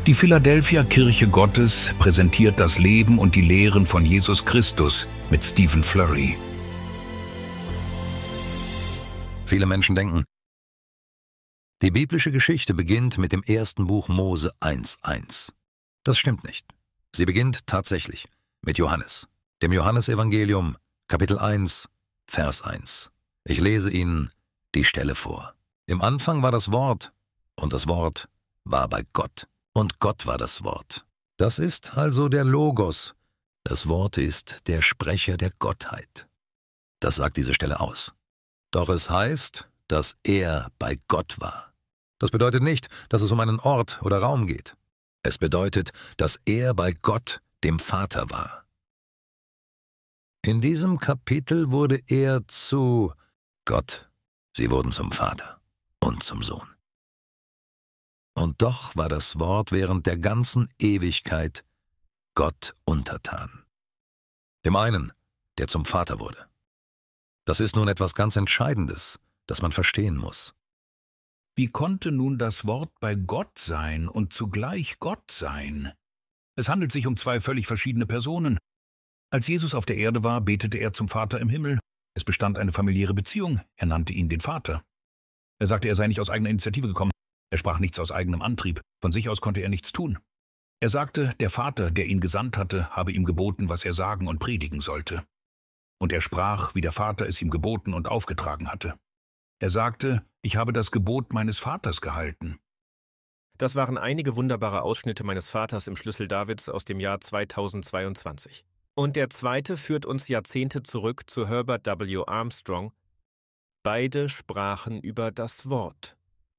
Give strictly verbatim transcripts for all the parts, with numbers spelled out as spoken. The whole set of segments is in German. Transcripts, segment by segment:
Die Philadelphia Kirche Gottes präsentiert das Leben und die Lehren von Jesus Christus mit Stephen Flurry. Viele Menschen denken, die biblische Geschichte beginnt mit dem ersten Buch Mose eins eins. Das stimmt nicht. Sie beginnt tatsächlich mit Johannes, dem Johannesevangelium, Kapitel eins, Vers eins. Ich lese Ihnen die Stelle vor. Im Anfang war das Wort, und das Wort war bei Gott, und Gott war das Wort. Das ist also der Logos. Das Wort ist der Sprecher der Gottheit. Das sagt diese Stelle aus. Doch es heißt, dass er bei Gott war. Das bedeutet nicht, dass es um einen Ort oder Raum geht. Es bedeutet, dass er bei Gott, dem Vater, war. In diesem Kapitel wurde er zu Gott. Sie wurden zum Vater und zum Sohn. Und doch war das Wort während der ganzen Ewigkeit Gott untertan. Dem einen, der zum Vater wurde. Das ist nun etwas ganz Entscheidendes, das man verstehen muss. Wie konnte nun das Wort bei Gott sein und zugleich Gott sein? Es handelt sich um zwei völlig verschiedene Personen. Als Jesus auf der Erde war, betete er zum Vater im Himmel. Es bestand eine familiäre Beziehung. Er nannte ihn den Vater. Er sagte, er sei nicht aus eigener Initiative gekommen. Er sprach nichts aus eigenem Antrieb. Von sich aus konnte er nichts tun. Er sagte, der Vater, der ihn gesandt hatte, habe ihm geboten, was er sagen und predigen sollte. Und er sprach, wie der Vater es ihm geboten und aufgetragen hatte. Er sagte, ich habe das Gebot meines Vaters gehalten. Das waren einige wunderbare Ausschnitte meines Vaters im Schlüssel Davids aus dem Jahr zweitausendzweiundzwanzig. Und der zweite führt uns Jahrzehnte zurück zu Herbert W. Armstrong. Beide sprachen über das Wort.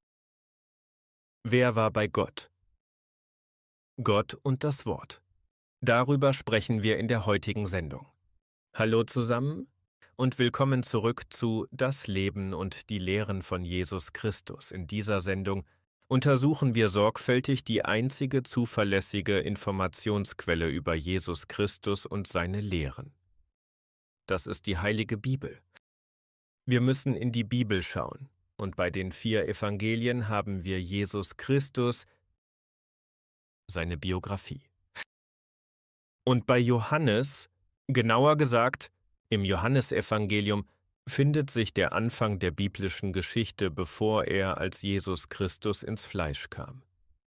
Wer war bei Gott? Gott und das Wort. Darüber sprechen wir in der heutigen Sendung. Hallo zusammen und willkommen zurück zu Das Leben und die Lehren von Jesus Christus. In dieser Sendung untersuchen wir sorgfältig die einzige zuverlässige Informationsquelle über Jesus Christus und seine Lehren. Das ist die Heilige Bibel. Wir müssen in die Bibel schauen. Und bei den vier Evangelien haben wir Jesus Christus, seine Biografie. Und bei Johannes, genauer gesagt, im Johannesevangelium, findet sich der Anfang der biblischen Geschichte, bevor er als Jesus Christus ins Fleisch kam.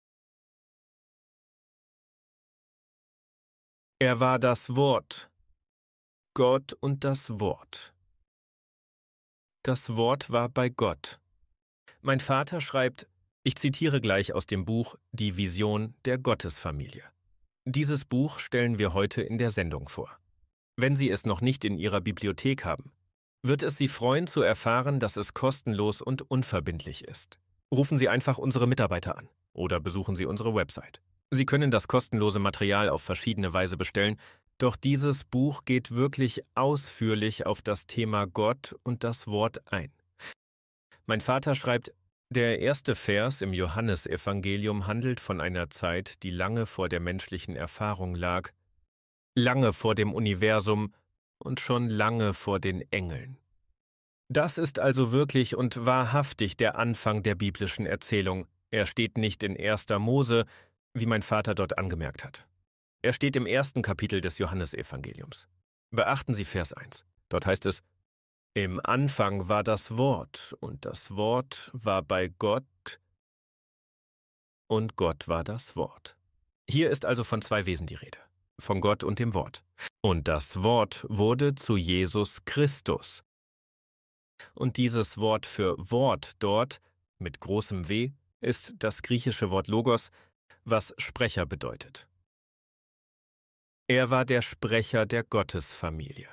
Er war das Wort, Gott und das Wort. Das Wort war bei Gott. Mein Vater schreibt, ich zitiere gleich aus dem Buch Die Vision der Gottesfamilie. Dieses Buch stellen wir heute in der Sendung vor. Wenn Sie es noch nicht in Ihrer Bibliothek haben, wird es Sie freuen zu erfahren, dass es kostenlos und unverbindlich ist. Rufen Sie einfach unsere Mitarbeiter an oder besuchen Sie unsere Website. Sie können das kostenlose Material auf verschiedene Weise bestellen, doch dieses Buch geht wirklich ausführlich auf das Thema Gott und das Wort ein. Mein Vater schreibt, der erste Vers im Johannesevangelium handelt von einer Zeit, die lange vor der menschlichen Erfahrung lag, lange vor dem Universum und schon lange vor den Engeln. Das ist also wirklich und wahrhaftig der Anfang der biblischen Erzählung. Er steht nicht in erster Mose, wie mein Vater dort angemerkt hat. Er steht im ersten Kapitel des Johannesevangeliums. Beachten Sie Vers eins. Dort heißt es, im Anfang war das Wort, und das Wort war bei Gott, und Gott war das Wort. Hier ist also von zwei Wesen die Rede, von Gott und dem Wort. Und das Wort wurde zu Jesus Christus. Und dieses Wort für Wort dort, mit großem W, ist das griechische Wort Logos, was Sprecher bedeutet. Er war der Sprecher der Gottesfamilie.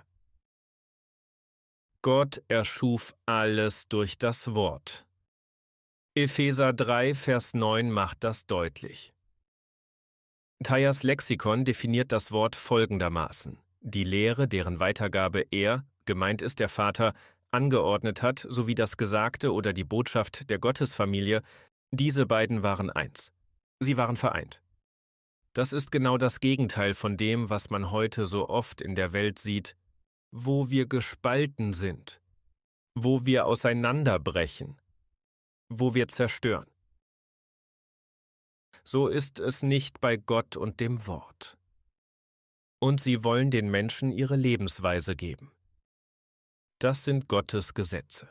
Gott erschuf alles durch das Wort. Epheser drei, Vers neun macht das deutlich. Thayers Lexikon definiert das Wort folgendermaßen: Die Lehre, deren Weitergabe er, gemeint ist der Vater, angeordnet hat, sowie das Gesagte oder die Botschaft der Gottesfamilie, diese beiden waren eins. Sie waren vereint. Das ist genau das Gegenteil von dem, was man heute so oft in der Welt sieht, wo wir gespalten sind, wo wir auseinanderbrechen, wo wir zerstören. so ist es nicht bei Gott und dem Wort. Und sie wollen den Menschen ihre Lebensweise geben. Das sind Gottes Gesetze.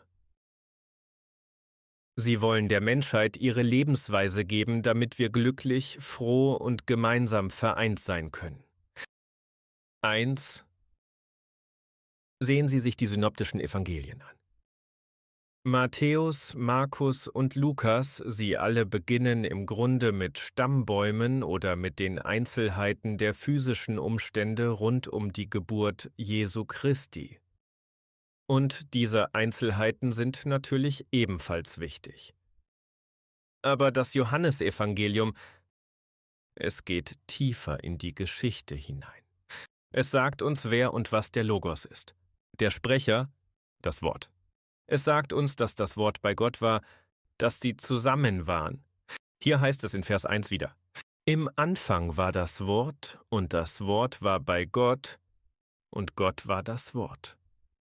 Sie wollen der Menschheit ihre Lebensweise geben, damit wir glücklich, froh und gemeinsam vereint sein können. Eins. Sehen Sie sich die synoptischen Evangelien an. Matthäus, Markus und Lukas, sie alle beginnen im Grunde mit Stammbäumen oder mit den Einzelheiten der physischen Umstände rund um die Geburt Jesu Christi. Und diese Einzelheiten sind natürlich ebenfalls wichtig. Aber das Johannesevangelium, es geht tiefer in die Geschichte hinein. Es sagt uns, wer und was der Logos ist. Der Sprecher, das Wort. Es sagt uns, dass das Wort bei Gott war, dass sie zusammen waren. Hier heißt es in Vers eins wieder: Im Anfang war das Wort, und das Wort war bei Gott, und Gott war das Wort.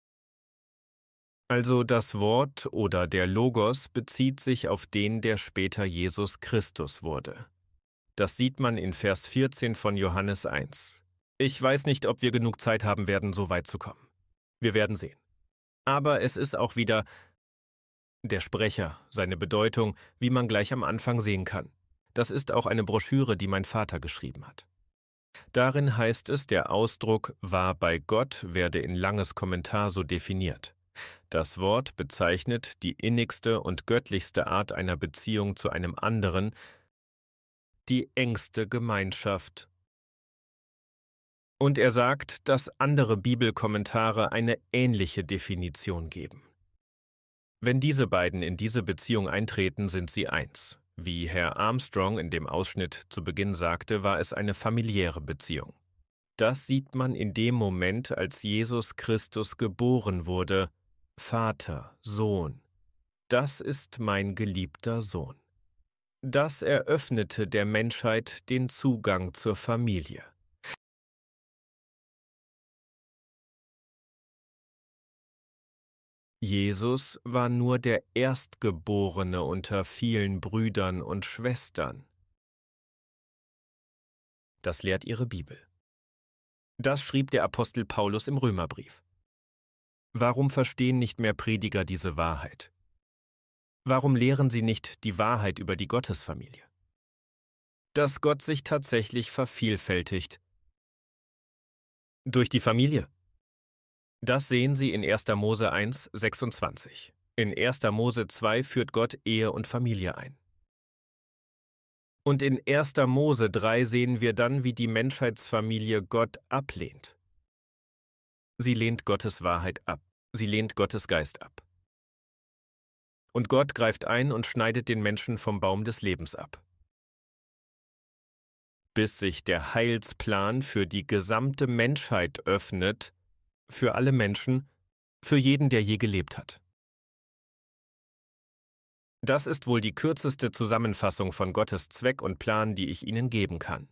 Also das Wort oder der Logos bezieht sich auf den, der später Jesus Christus wurde. Das sieht man in Vers vierzehn von Johannes eins. Ich weiß nicht, ob wir genug Zeit haben werden, so weit zu kommen. Wir werden sehen. Aber es ist auch wieder der Sprecher, seine Bedeutung, wie man gleich am Anfang sehen kann. Das ist auch eine Broschüre, die mein Vater geschrieben hat. Darin heißt es, der Ausdruck war bei Gott werde in Langes Kommentar so definiert. Das Wort bezeichnet die innigste und göttlichste Art einer Beziehung zu einem anderen, die engste Gemeinschaft. Und er sagt, dass andere Bibelkommentare eine ähnliche Definition geben. Wenn diese beiden in diese Beziehung eintreten, sind sie eins. Wie Herr Armstrong in dem Ausschnitt zu Beginn sagte, war es eine familiäre Beziehung. Das sieht man in dem Moment, als Jesus Christus geboren wurde. Vater, Sohn, das ist mein geliebter Sohn. Das eröffnete der Menschheit den Zugang zur Familie. Jesus war nur der Erstgeborene unter vielen Brüdern und Schwestern. Das lehrt ihre Bibel. Das schrieb der Apostel Paulus im Römerbrief. Warum verstehen nicht mehr Prediger diese Wahrheit? Warum lehren sie nicht die Wahrheit über die Gottesfamilie? Dass Gott sich tatsächlich vervielfältigt. Durch die Familie. Das sehen Sie in erster Mose eins, sechsundzwanzig. In erster Mose zwei führt Gott Ehe und Familie ein. Und in erster Mose drei sehen wir dann, wie die Menschheitsfamilie Gott ablehnt. Sie lehnt Gottes Wahrheit ab. Sie lehnt Gottes Geist ab. Und Gott greift ein und schneidet den Menschen vom Baum des Lebens ab. Bis sich der Heilsplan für die gesamte Menschheit öffnet, für alle Menschen, für jeden, der je gelebt hat. Das ist wohl die kürzeste Zusammenfassung von Gottes Zweck und Plan, die ich Ihnen geben kann.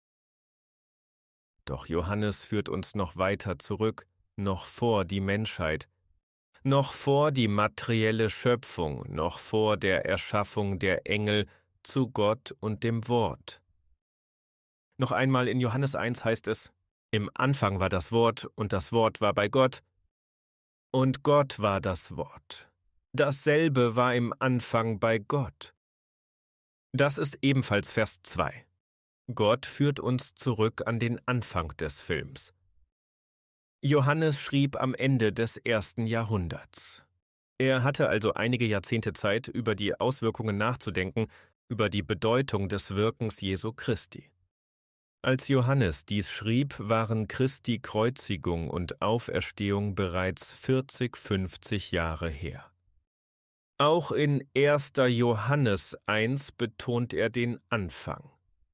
Doch Johannes führt uns noch weiter zurück, noch vor die Menschheit, noch vor die materielle Schöpfung, noch vor der Erschaffung der Engel zu Gott und dem Wort. Noch einmal in Johannes eins heißt es: Im Anfang war das Wort, und das Wort war bei Gott, und Gott war das Wort. Dasselbe war im Anfang bei Gott. Das ist ebenfalls Vers zwei. Gott führt uns zurück an den Anfang des Films. Johannes schrieb am Ende des ersten Jahrhunderts. Er hatte also einige Jahrzehnte Zeit, über die Auswirkungen nachzudenken, über die Bedeutung des Wirkens Jesu Christi. Als Johannes dies schrieb, waren Christi Kreuzigung und Auferstehung bereits vierzig, fünfzig Jahre her. Auch in erster Johannes eins betont er den Anfang.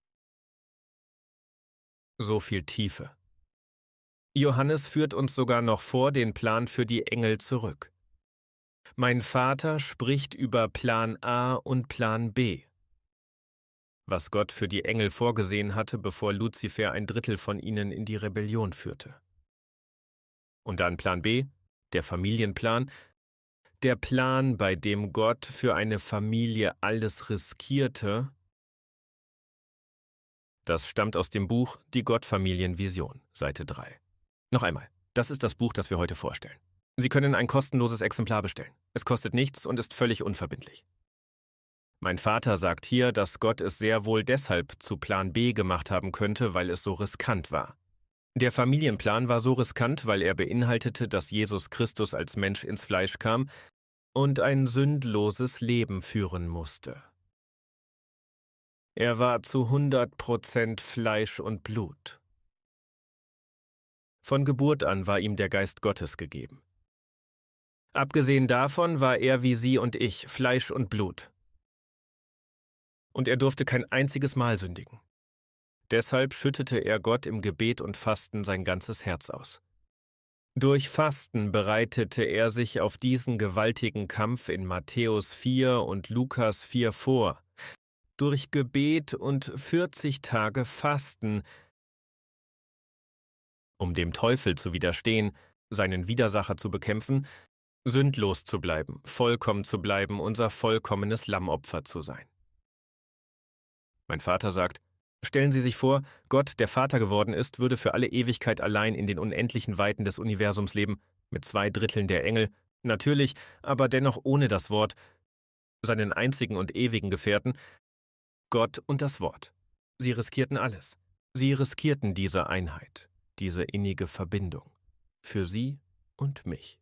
So viel Tiefe. Johannes führt uns sogar noch vor den Plan für die Engel zurück. Mein Vater spricht über Plan A und Plan B. Was Gott für die Engel vorgesehen hatte, bevor Luzifer ein Drittel von ihnen in die Rebellion führte. Und dann Plan B, der Familienplan, der Plan, bei dem Gott für eine Familie alles riskierte, Das stammt aus dem Buch Die Gottfamilienvision, Seite drei. Noch einmal, das ist das Buch, das wir heute vorstellen. Sie können ein kostenloses Exemplar bestellen. Es kostet nichts und ist völlig unverbindlich. Mein Vater sagt hier, dass Gott es sehr wohl deshalb zu Plan B gemacht haben könnte, weil es so riskant war. Der Familienplan war so riskant, weil er beinhaltete, dass Jesus Christus als Mensch ins Fleisch kam und ein sündloses Leben führen musste. Er war zu hundert Prozent Fleisch und Blut. Von Geburt an war ihm der Geist Gottes gegeben. Abgesehen davon war er wie Sie und ich, Fleisch und Blut. Und er durfte kein einziges Mal sündigen. Deshalb schüttete er Gott im Gebet und Fasten sein ganzes Herz aus. Durch Fasten bereitete er sich auf diesen gewaltigen Kampf in Matthäus vier und Lukas vier vor. Durch Gebet und vierzig Tage Fasten, um dem Teufel zu widerstehen, seinen Widersacher zu bekämpfen, sündlos zu bleiben, vollkommen zu bleiben, unser vollkommenes Lammopfer zu sein. Mein Vater sagt, stellen Sie sich vor, Gott, der Vater geworden ist, würde für alle Ewigkeit allein in den unendlichen Weiten des Universums leben, mit zwei Dritteln der Engel, natürlich, aber dennoch ohne das Wort, seinen einzigen und ewigen Gefährten, Gott und das Wort. Sie riskierten alles. Sie riskierten diese Einheit, diese innige Verbindung, für Sie und mich.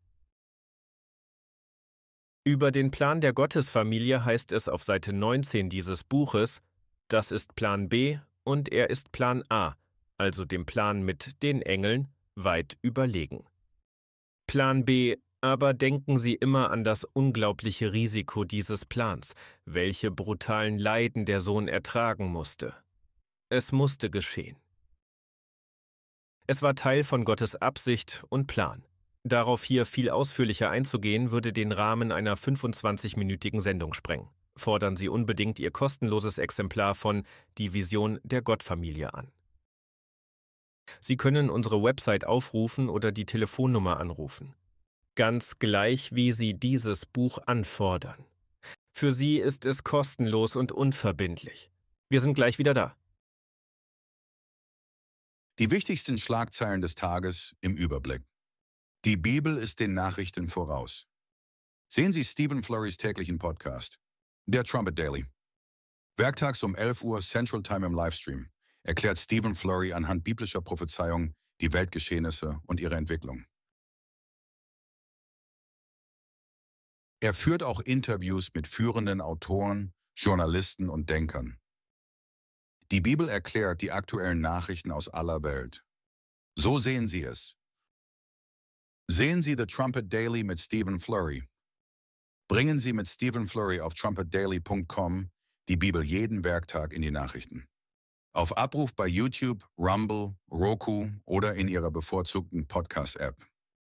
Über den Plan der Gottesfamilie heißt es auf Seite neunzehn dieses Buches, das ist Plan B und er ist Plan A, also dem Plan mit den Engeln, weit überlegen. Plan B, aber denken Sie immer an das unglaubliche Risiko dieses Plans, welche brutalen Leiden der Sohn ertragen musste. Es musste geschehen. Es war Teil von Gottes Absicht und Plan. Darauf hier viel ausführlicher einzugehen, würde den Rahmen einer fünfundzwanzigminütigen Sendung sprengen. Fordern Sie unbedingt Ihr kostenloses Exemplar von Die Vision der Gottfamilie an. Sie können unsere Website aufrufen oder die Telefonnummer anrufen. Ganz gleich, wie Sie dieses Buch anfordern. Für Sie ist es kostenlos und unverbindlich. Wir sind gleich wieder da. Die wichtigsten Schlagzeilen des Tages im Überblick. Die Bibel ist den Nachrichten voraus. Sehen Sie Stephen Flurrys täglichen Podcast. Der Trumpet Daily. Werktags um elf Uhr Central Time im Livestream erklärt Stephen Flurry anhand biblischer Prophezeiung die Weltgeschehnisse und ihre Entwicklung. Er führt auch Interviews mit führenden Autoren, Journalisten und Denkern. Die Bibel erklärt die aktuellen Nachrichten aus aller Welt. So sehen Sie es. Sehen Sie The Trumpet Daily mit Stephen Flurry. Bringen Sie mit Stephen Flurry auf trumpet daily punkt com die Bibel jeden Werktag in die Nachrichten. Auf Abruf bei YouTube, Rumble, Roku oder in Ihrer bevorzugten Podcast-App.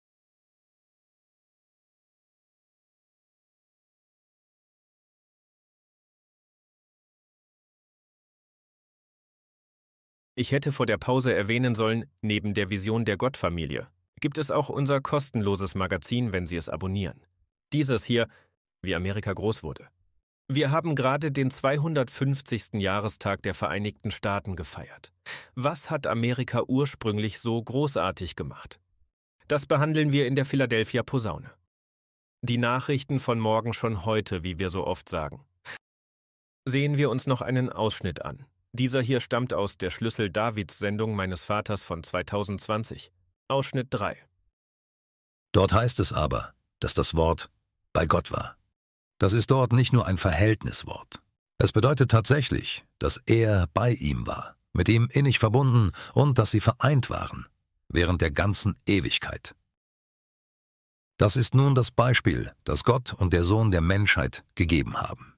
Ich hätte vor der Pause erwähnen sollen, neben der Vision der Gottfamilie gibt es auch unser kostenloses Magazin, wenn Sie es abonnieren. Dieses hier, wie Amerika groß wurde. Wir haben gerade den zweihundertfünfzigsten Jahrestag der Vereinigten Staaten gefeiert. Was hat Amerika ursprünglich so großartig gemacht? Das behandeln wir in der Philadelphia Posaune. Die Nachrichten von morgen schon heute, wie wir so oft sagen. Sehen wir uns noch einen Ausschnitt an. Dieser hier stammt aus der Schlüssel-Davids-Sendung meines Vaters von zweitausendzwanzig. Ausschnitt drei. Dort heißt es aber, dass das Wort bei Gott war. Das ist dort nicht nur ein Verhältniswort. Es bedeutet tatsächlich, dass er bei ihm war, mit ihm innig verbunden und dass sie vereint waren, während der ganzen Ewigkeit. Das ist nun das Beispiel, das Gott und der Sohn der Menschheit gegeben haben.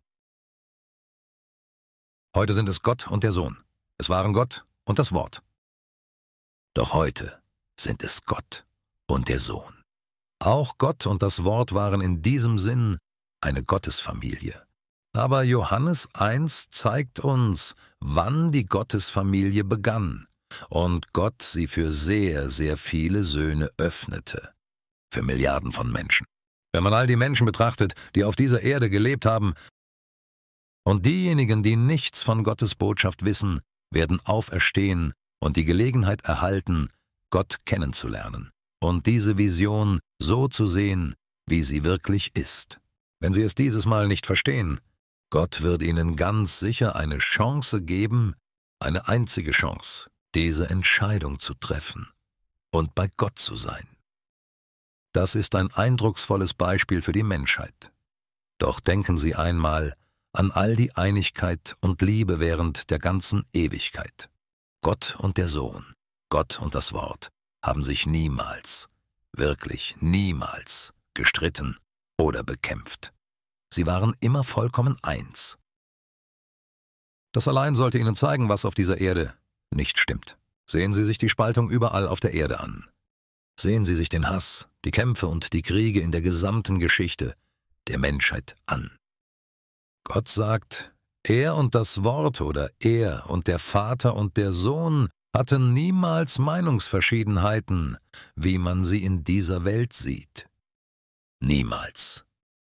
Heute sind es Gott und der Sohn. Es waren Gott und das Wort. Doch heute sind es Gott und der Sohn. Auch Gott und das Wort waren in diesem Sinn eine Gottesfamilie. Aber Johannes eins zeigt uns, wann die Gottesfamilie begann und Gott sie für sehr, sehr viele Söhne öffnete. Für Milliarden von Menschen. Wenn man all die Menschen betrachtet, die auf dieser Erde gelebt haben, und diejenigen, die nichts von Gottes Botschaft wissen, werden auferstehen und die Gelegenheit erhalten, Gott kennenzulernen und diese Vision so zu sehen, wie sie wirklich ist. Wenn sie es dieses Mal nicht verstehen, Gott wird ihnen ganz sicher eine Chance geben, eine einzige Chance, diese Entscheidung zu treffen und bei Gott zu sein. Das ist ein eindrucksvolles Beispiel für die Menschheit. Doch denken Sie einmal an all die Einigkeit und Liebe während der ganzen Ewigkeit. Gott und der Sohn, Gott und das Wort haben sich niemals, wirklich niemals gestritten oder bekämpft. Sie waren immer vollkommen eins. Das allein sollte Ihnen zeigen, was auf dieser Erde nicht stimmt. Sehen Sie sich die Spaltung überall auf der Erde an. Sehen Sie sich den Hass, die Kämpfe und die Kriege in der gesamten Geschichte der Menschheit an. Gott sagt, er und das Wort oder er und der Vater und der Sohn hatten niemals Meinungsverschiedenheiten, wie man sie in dieser Welt sieht. Niemals.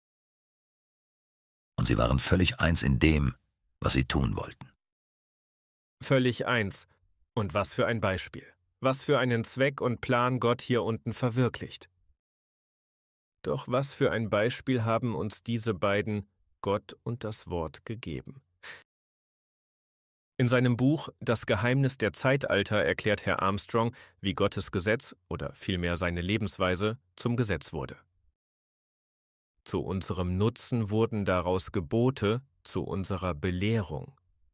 Und sie waren völlig eins in dem, was sie tun wollten. Völlig eins. Und was für ein Beispiel. Was für einen Zweck und Plan Gott hier unten verwirklicht. Doch was für ein Beispiel haben uns diese beiden, Gott und das Wort, gegeben. In seinem Buch »Das Geheimnis der Zeitalter« erklärt Herr Armstrong, wie Gottes Gesetz, oder vielmehr seine Lebensweise, zum Gesetz wurde. Zu unserem Nutzen wurden daraus Gebote, zu unserer Belehrung.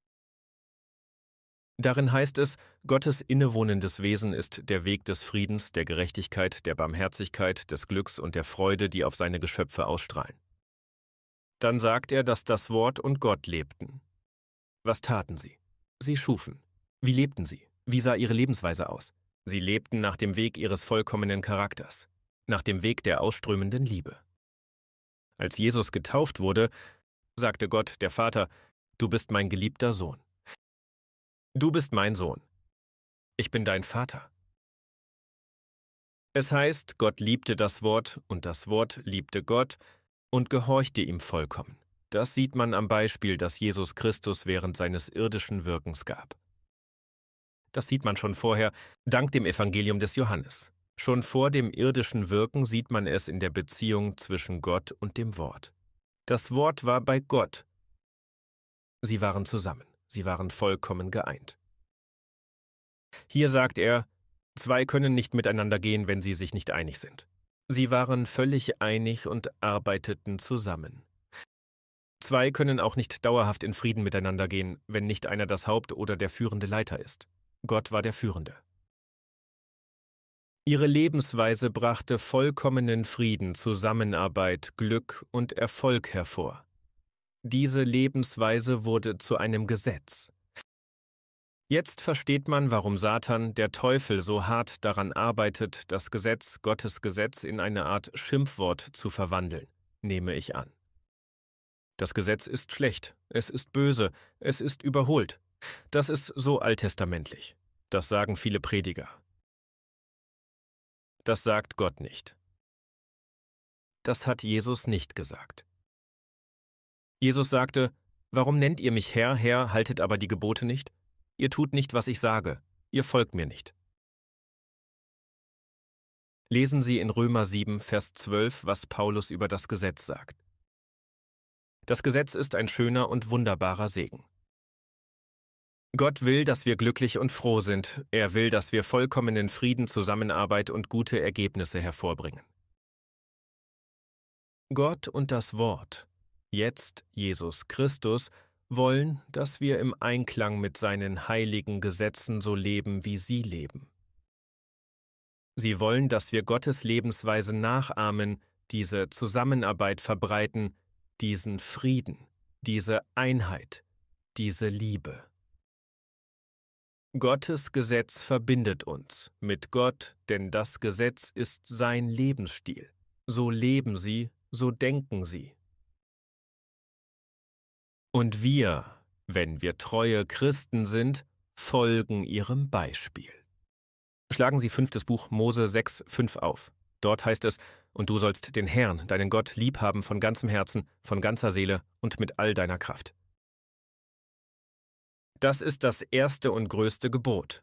Darin heißt es, Gottes innewohnendes Wesen ist der Weg des Friedens, der Gerechtigkeit, der Barmherzigkeit, des Glücks und der Freude, die auf seine Geschöpfe ausstrahlen. Dann sagt er, dass das Wort und Gott lebten. Was taten sie? Sie schufen. Wie lebten sie? Wie sah ihre Lebensweise aus? Sie lebten nach dem Weg ihres vollkommenen Charakters, nach dem Weg der ausströmenden Liebe. Als Jesus getauft wurde, sagte Gott, der Vater, »Du bist mein geliebter Sohn. Du bist mein Sohn. Ich bin dein Vater.« Es heißt, Gott liebte das Wort und das Wort liebte Gott und gehorchte ihm vollkommen. Das sieht man am Beispiel, das Jesus Christus während seines irdischen Wirkens gab. Das sieht man schon vorher, dank dem Evangelium des Johannes. Schon vor dem irdischen Wirken sieht man es in der Beziehung zwischen Gott und dem Wort. Das Wort war bei Gott. Sie waren zusammen. Sie waren vollkommen geeint. Hier sagt er, zwei können nicht miteinander gehen, wenn sie sich nicht einig sind. Sie waren völlig einig und arbeiteten zusammen. Zwei können auch nicht dauerhaft in Frieden miteinander gehen, wenn nicht einer das Haupt oder der führende Leiter ist. Gott war der Führende. Ihre Lebensweise brachte vollkommenen Frieden, Zusammenarbeit, Glück und Erfolg hervor. Diese Lebensweise wurde zu einem Gesetz. Jetzt versteht man, warum Satan, der Teufel, so hart daran arbeitet, das Gesetz, Gottes Gesetz, in eine Art Schimpfwort zu verwandeln, nehme ich an. Das Gesetz ist schlecht, es ist böse, es ist überholt. Das ist so alttestamentlich. Das sagen viele Prediger. Das sagt Gott nicht. Das hat Jesus nicht gesagt. Jesus sagte, »Warum nennt ihr mich Herr, Herr, haltet aber die Gebote nicht? Ihr tut nicht, was ich sage, ihr folgt mir nicht.« Lesen Sie in Römer sieben, Vers zwölf, was Paulus über das Gesetz sagt. Das Gesetz ist ein schöner und wunderbarer Segen. Gott will, dass wir glücklich und froh sind. Er will, dass wir vollkommenen Frieden, Zusammenarbeit und gute Ergebnisse hervorbringen. Gott und das Wort, jetzt Jesus Christus, wollen, dass wir im Einklang mit seinen heiligen Gesetzen so leben, wie sie leben. Sie wollen, dass wir Gottes Lebensweise nachahmen, diese Zusammenarbeit verbreiten, diesen Frieden, diese Einheit, diese Liebe. Gottes Gesetz verbindet uns mit Gott, denn das Gesetz ist sein Lebensstil. So leben sie, so denken sie. Und wir, wenn wir treue Christen sind, folgen ihrem Beispiel. Schlagen Sie fünftes Buch Mose sechs, fünf auf. Dort heißt es, und du sollst den Herrn, deinen Gott, lieb haben von ganzem Herzen, von ganzer Seele und mit all deiner Kraft. Das ist das erste und größte Gebot.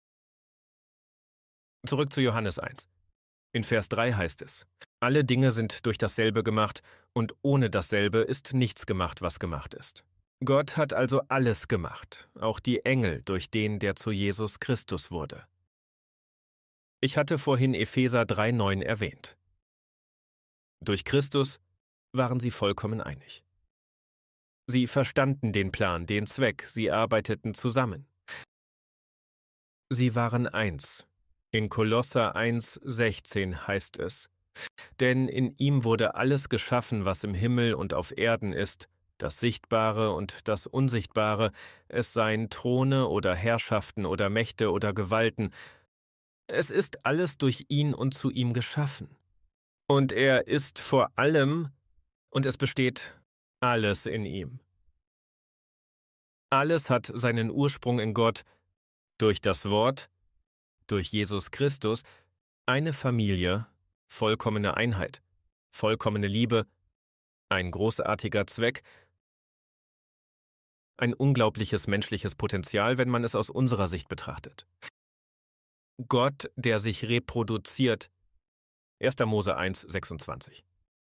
Zurück zu Johannes eins. In Vers drei heißt es: Alle Dinge sind durch dasselbe gemacht, und ohne dasselbe ist nichts gemacht, was gemacht ist. Gott hat also alles gemacht, auch die Engel durch den, der zu Jesus Christus wurde. Ich hatte vorhin Epheser drei neun erwähnt. Durch Christus waren sie vollkommen einig. Sie verstanden den Plan, den Zweck, sie arbeiteten zusammen. Sie waren eins. In Kolosser eins sechzehn heißt es: Denn in ihm wurde alles geschaffen, was im Himmel und auf Erden ist, das Sichtbare und das Unsichtbare, es seien Throne oder Herrschaften oder Mächte oder Gewalten. Es ist alles durch ihn und zu ihm geschaffen. Und er ist vor allem, und es besteht alles in ihm. Alles hat seinen Ursprung in Gott, durch das Wort, durch Jesus Christus, eine Familie, vollkommene Einheit, vollkommene Liebe, ein großartiger Zweck, ein unglaubliches menschliches Potenzial, wenn man es aus unserer Sicht betrachtet. Gott, der sich reproduziert. erster Mose eins sechsundzwanzig.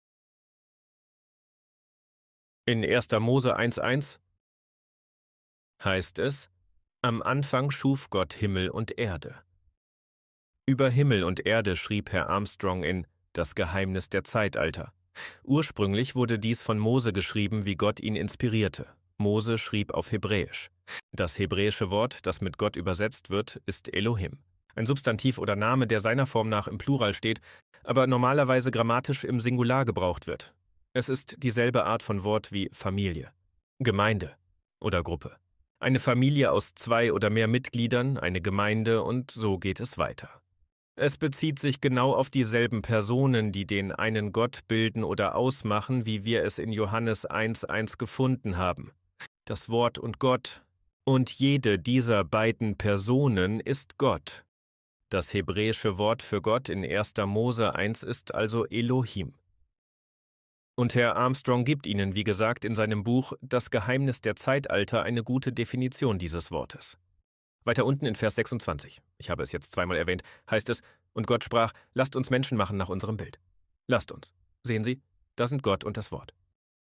In erster Mose eins eins heißt es: Am Anfang schuf Gott Himmel und Erde. Über Himmel und Erde schrieb Herr Armstrong in Das Geheimnis der Zeitalter. Ursprünglich wurde dies von Mose geschrieben, wie Gott ihn inspirierte. Mose schrieb auf Hebräisch. Das hebräische Wort, das mit Gott übersetzt wird, ist Elohim. Ein Substantiv oder Name, der seiner Form nach im Plural steht, aber normalerweise grammatisch im Singular gebraucht wird. Es ist dieselbe Art von Wort wie Familie, Gemeinde oder Gruppe. Eine Familie aus zwei oder mehr Mitgliedern, eine Gemeinde, und so geht es weiter. Es bezieht sich genau auf dieselben Personen, die den einen Gott bilden oder ausmachen, wie wir es in Johannes eins eins gefunden haben. Das Wort und Gott. Und jede dieser beiden Personen ist Gott. Das hebräische Wort für Gott in erster Mose eins ist also Elohim. Und Herr Armstrong gibt Ihnen, wie gesagt, in seinem Buch Das Geheimnis der Zeitalter eine gute Definition dieses Wortes. Weiter unten in Vers sechsundzwanzig, ich habe es jetzt zweimal erwähnt, heißt es: Und Gott sprach: Lasst uns Menschen machen nach unserem Bild. Lasst uns. Sehen Sie, da sind Gott und das Wort.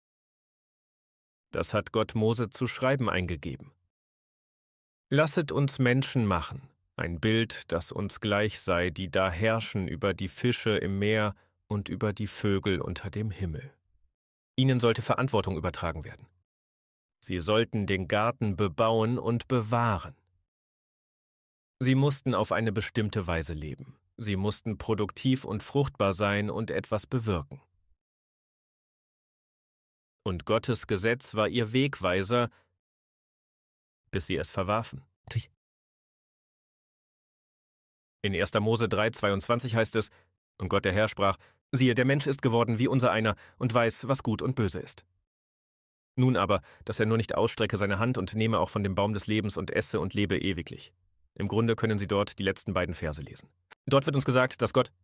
Das hat Gott Mose zu schreiben eingegeben. Lasset uns Menschen machen, ein Bild, das uns gleich sei, die da herrschen über die Fische im Meer und über die Vögel unter dem Himmel. Ihnen sollte Verantwortung übertragen werden. Sie sollten den Garten bebauen und bewahren. Sie mussten auf eine bestimmte Weise leben. Sie mussten produktiv und fruchtbar sein und etwas bewirken. Und Gottes Gesetz war ihr Wegweiser, bis sie es verwarfen. In erster Mose drei zweiundzwanzig heißt es: Und Gott der Herr sprach: Siehe, der Mensch ist geworden wie unser einer und weiß, was gut und böse ist. Nun aber, dass er nur nicht ausstrecke seine Hand und nehme auch von dem Baum des Lebens und esse und lebe ewiglich. Im Grunde können Sie dort die letzten beiden Verse lesen. Dort wird uns gesagt, dass Gott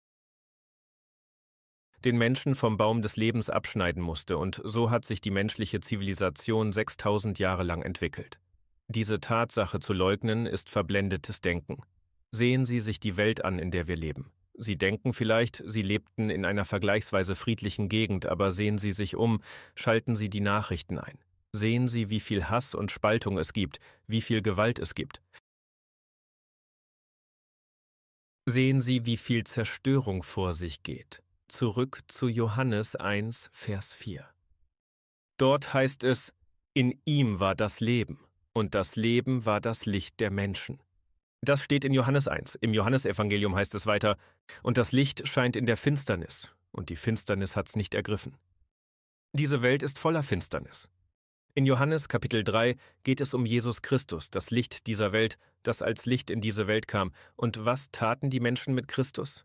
den Menschen vom Baum des Lebens abschneiden musste, und so hat sich die menschliche Zivilisation sechstausend Jahre lang entwickelt. Diese Tatsache zu leugnen, ist verblendetes Denken. Sehen Sie sich die Welt an, in der wir leben. Sie denken vielleicht, Sie lebten in einer vergleichsweise friedlichen Gegend, aber sehen Sie sich um, schalten Sie die Nachrichten ein. Sehen Sie, wie viel Hass und Spaltung es gibt, wie viel Gewalt es gibt. Sehen Sie, wie viel Zerstörung vor sich geht. Zurück zu Johannes eins, Vers vier. Dort heißt es: In ihm war das Leben, und das Leben war das Licht der Menschen. Das steht in Johannes eins. Im Johannesevangelium heißt es weiter: Und das Licht scheint in der Finsternis, und die Finsternis hat's nicht ergriffen. Diese Welt ist voller Finsternis. In Johannes Kapitel drei geht es um Jesus Christus, das Licht dieser Welt, das als Licht in diese Welt kam. Und was taten die Menschen mit Christus?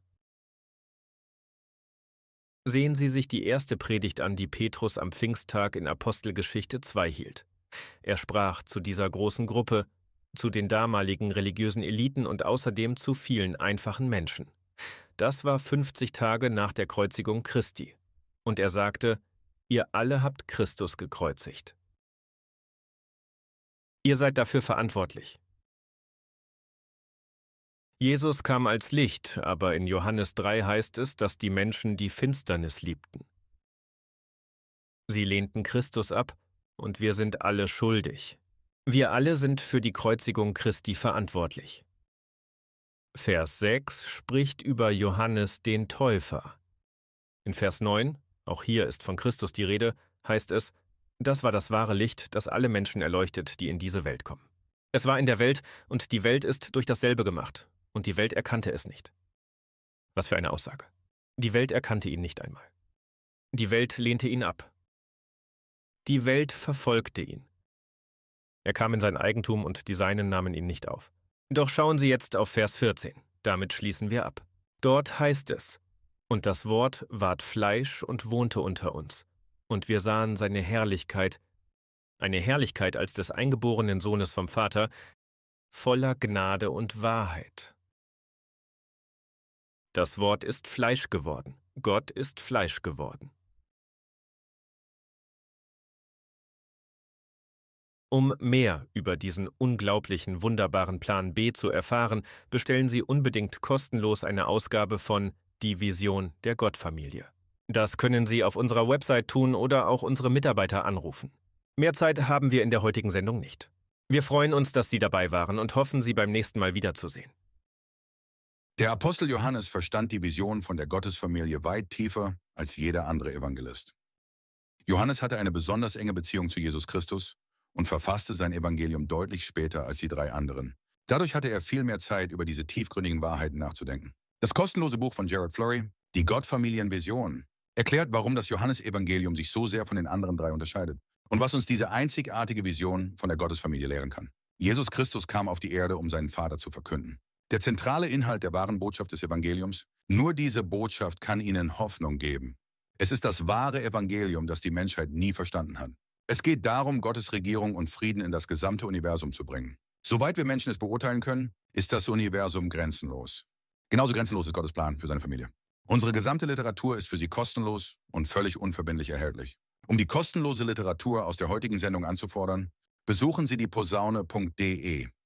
Sehen Sie sich die erste Predigt an, die Petrus am Pfingsttag in Apostelgeschichte zwei hielt. Er sprach zu dieser großen Gruppe, zu den damaligen religiösen Eliten und außerdem zu vielen einfachen Menschen. Das war fünfzig Tage nach der Kreuzigung Christi. Und er sagte: Ihr alle habt Christus gekreuzigt. Ihr seid dafür verantwortlich. Jesus kam als Licht, aber in Johannes drei heißt es, dass die Menschen die Finsternis liebten. Sie lehnten Christus ab, und wir sind alle schuldig. Wir alle sind für die Kreuzigung Christi verantwortlich. Vers sechs spricht über Johannes den Täufer. In Vers neun, auch hier ist von Christus die Rede, heißt es, das war das wahre Licht, das alle Menschen erleuchtet, die in diese Welt kommen. Es war in der Welt, und die Welt ist durch dasselbe gemacht, und die Welt erkannte es nicht. Was für eine Aussage. Die Welt erkannte ihn nicht einmal. Die Welt lehnte ihn ab. Die Welt verfolgte ihn. Er kam in sein Eigentum, und die Seinen nahmen ihn nicht auf. Doch schauen Sie jetzt auf Vers vierzehn. Damit schließen wir ab. Dort heißt es, und das Wort ward Fleisch und wohnte unter uns. Und wir sahen seine Herrlichkeit, eine Herrlichkeit als des eingeborenen Sohnes vom Vater, voller Gnade und Wahrheit. Das Wort ist Fleisch geworden. Gott ist Fleisch geworden. Um mehr über diesen unglaublichen, wunderbaren Plan B zu erfahren, bestellen Sie unbedingt kostenlos eine Ausgabe von Die Vision der Gottfamilie. Das können Sie auf unserer Website tun oder auch unsere Mitarbeiter anrufen. Mehr Zeit haben wir in der heutigen Sendung nicht. Wir freuen uns, dass Sie dabei waren und hoffen, Sie beim nächsten Mal wiederzusehen. Der Apostel Johannes verstand die Vision von der Gottesfamilie weit tiefer als jeder andere Evangelist. Johannes hatte eine besonders enge Beziehung zu Jesus Christus und verfasste sein Evangelium deutlich später als die drei anderen. Dadurch hatte er viel mehr Zeit, über diese tiefgründigen Wahrheiten nachzudenken. Das kostenlose Buch von Jared Flurry, Die Gottfamilienvision, erklärt, warum das Johannesevangelium sich so sehr von den anderen drei unterscheidet und was uns diese einzigartige Vision von der Gottesfamilie lehren kann. Jesus Christus kam auf die Erde, um seinen Vater zu verkünden. Der zentrale Inhalt der wahren Botschaft des Evangeliums, nur diese Botschaft kann ihnen Hoffnung geben. Es ist das wahre Evangelium, das die Menschheit nie verstanden hat. Es geht darum, Gottes Regierung und Frieden in das gesamte Universum zu bringen. Soweit wir Menschen es beurteilen können, ist das Universum grenzenlos. Genauso grenzenlos ist Gottes Plan für seine Familie. Unsere gesamte Literatur ist für Sie kostenlos und völlig unverbindlich erhältlich. Um die kostenlose Literatur aus der heutigen Sendung anzufordern, besuchen Sie die Posaune punkt de.